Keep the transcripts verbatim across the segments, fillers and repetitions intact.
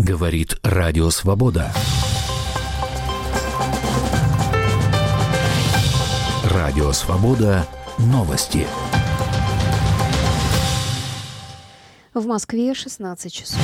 Говорит Радио Свобода. Радио Свобода. Новости. В Москве шестнадцать часов.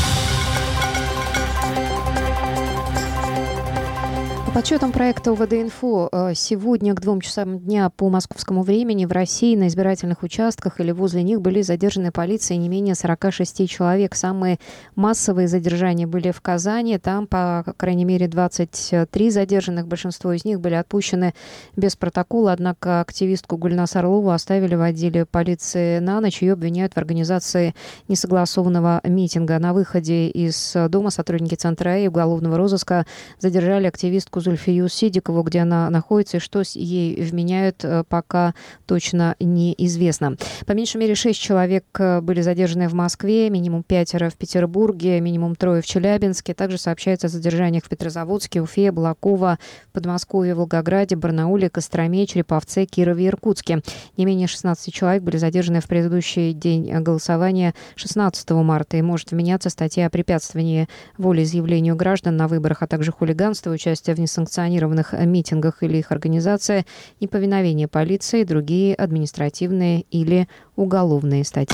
По подсчетам проекта ОВД-Инфо, сегодня к двум часам дня по московскому времени в России на избирательных участках или возле них были задержаны полицией не менее сорок шесть человек. Самые массовые задержания были в Казани. Там, по крайней мере, двадцать три задержанных. Большинство из них были отпущены без протокола. Однако активистку Гульнас Орлову оставили в отделе полиции на ночь. Ее обвиняют в организации несогласованного митинга. На выходе из дома сотрудники Центра и уголовного розыска задержали активистку Зульфию Сидикову, где она находится, и что ей вменяют, пока точно неизвестно. По меньшей мере шесть человек были задержаны в Москве, минимум пятеро в Петербурге, минимум трое в Челябинске. Также сообщается о задержаниях в Петрозаводске, Уфе, Балаково, Подмосковье, Волгограде, Барнауле, Костроме, Череповце, Кирове и Иркутске. Не менее шестнадцать человек были задержаны в предыдущий день голосования шестнадцатого марта. И может вменяться статья о препятствовании волеизъявлению граждан на выборах, а также хулиганство, участие в несанкционированных митингах или их организация, неповиновение полиции, другие административные или уголовные статьи.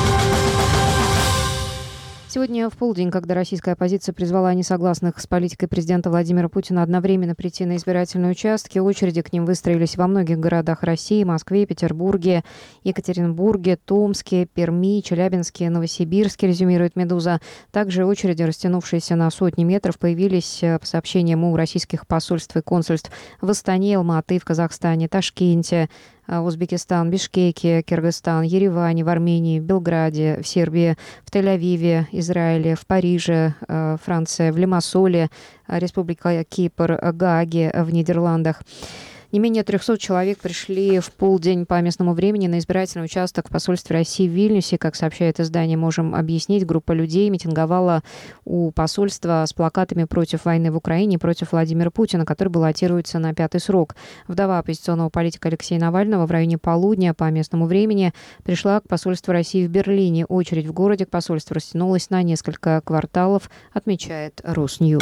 Сегодня в полдень, когда российская оппозиция призвала несогласных с политикой президента Владимира Путина одновременно прийти на избирательные участки, очереди к ним выстроились во многих городах России: Москве, Петербурге, Екатеринбурге, Томске, Перми, Челябинске, Новосибирске, резюмирует «Медуза». Также очереди, растянувшиеся на сотни метров, появились, по сообщениям у российских посольств и консульств, в Астане, Алматы, в Казахстане, Ташкенте, Узбекистан, Бишкеке, Кыргызстан, Ереване, в Армении, в Белграде, в Сербии, в Тель-Авиве, Израиле, в Париже, Франция, в Лимассоле, Республика Кипр, Гааге, в Нидерландах. Не менее трехсот человек пришли в полдень по местному времени на избирательный участок в посольстве России в Вильнюсе. Как сообщает издание «Можем объяснить», группа людей митинговала у посольства с плакатами против войны в Украине и против Владимира Путина, который баллотируется на пятый срок. Вдова оппозиционного политика Алексея Навального в районе полудня по местному времени пришла к посольству России в Берлине. Очередь в городе к посольству растянулась на несколько кварталов, отмечает Росньюз.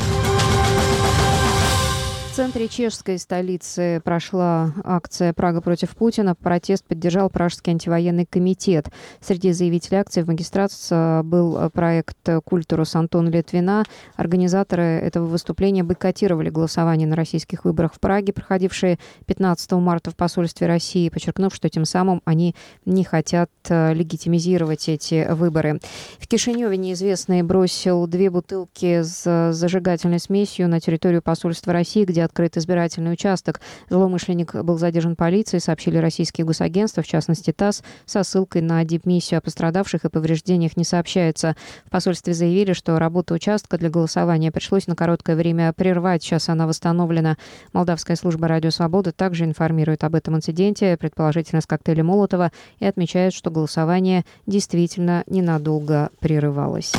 В центре чешской столицы прошла акция «Прага против Путина». Протест поддержал Пражский антивоенный комитет. Среди заявителей акции в магистрат был проект «Культурус» Антона Литвина. Организаторы этого выступления бойкотировали голосование на российских выборах в Праге, проходившие пятнадцатого марта в посольстве России, подчеркнув, что тем самым они не хотят легитимизировать эти выборы. В Кишиневе неизвестный бросил две бутылки с зажигательной смесью на территорию посольства России, где открыт избирательный участок. Злоумышленник был задержан полицией, сообщили российские госагентства, в частности ТАСС, со ссылкой на дипмиссию. О пострадавших и повреждениях не сообщается. В посольстве заявили, что работу участка для голосования пришлось на короткое время прервать. Сейчас она восстановлена. Молдавская служба «Радио Свобода» также информирует об этом инциденте, предположительно с коктейля Молотова, и отмечает, что голосование действительно ненадолго прерывалось.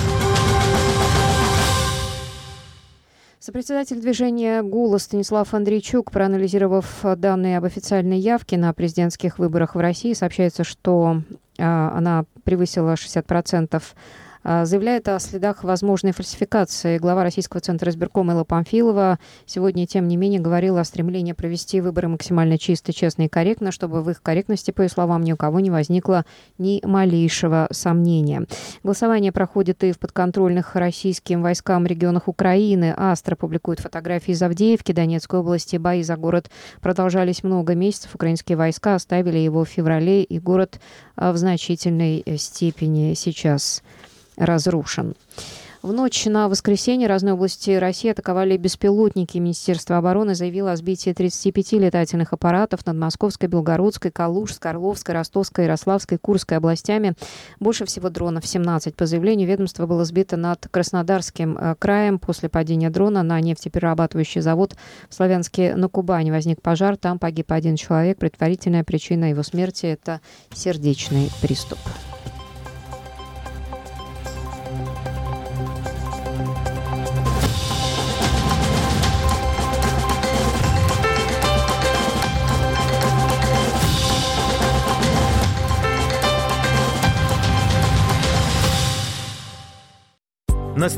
Сопредседатель движения «Голос» Станислав Андрейчук, проанализировав данные об официальной явке на президентских выборах в России, сообщается, что а, она превысила шестьдесят процентов. Заявляет о следах возможной фальсификации. Глава Российского центра избиркома Элла Памфилова сегодня, тем не менее, говорила о стремлении провести выборы максимально чисто, честно и корректно, чтобы в их корректности, по ее словам, ни у кого не возникло ни малейшего сомнения. Голосование проходит и в подконтрольных российским войскам регионах Украины. Астра публикует фотографии из Авдеевки, Донецкой области. Бои за город продолжались много месяцев. Украинские войска оставили его в феврале, и город в значительной степени сейчас разрушен. В ночь на воскресенье разные области России атаковали беспилотники. Министерство обороны заявило о сбитии тридцати пяти летательных аппаратов над Московской, Белгородской, Калужской, Орловской, Ростовской, Ярославской, Курской областями. Больше всего дронов семнадцать. По заявлению ведомства было сбито над Краснодарским краем. После падения дрона на нефтеперерабатывающий завод в Славянске на Кубани возник пожар. Там погиб один человек. Предварительная причина его смерти – это сердечный приступ.